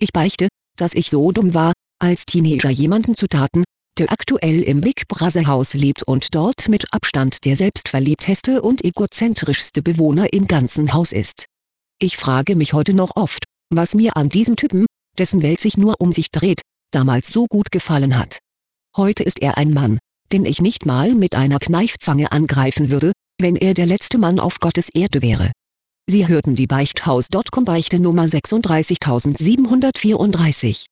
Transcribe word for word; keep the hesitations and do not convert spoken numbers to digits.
Ich beichte, dass ich so dumm war, als Teenager jemanden zu daten, der aktuell im Big Brother Haus lebt und dort mit Abstand der selbstverliebteste und egozentrischste Bewohner im ganzen Haus ist. Ich frage mich heute noch oft, was mir an diesem Typen, dessen Welt sich nur um sich dreht, damals so gut gefallen hat. Heute ist er ein Mann, den ich nicht mal mit einer Kneifzange angreifen würde, wenn er der letzte Mann auf Gottes Erde wäre. Sie hörten die Beichthaus Punkt com Beichte Nummer sechsunddreißigtausendsiebenhundertvierunddreißig.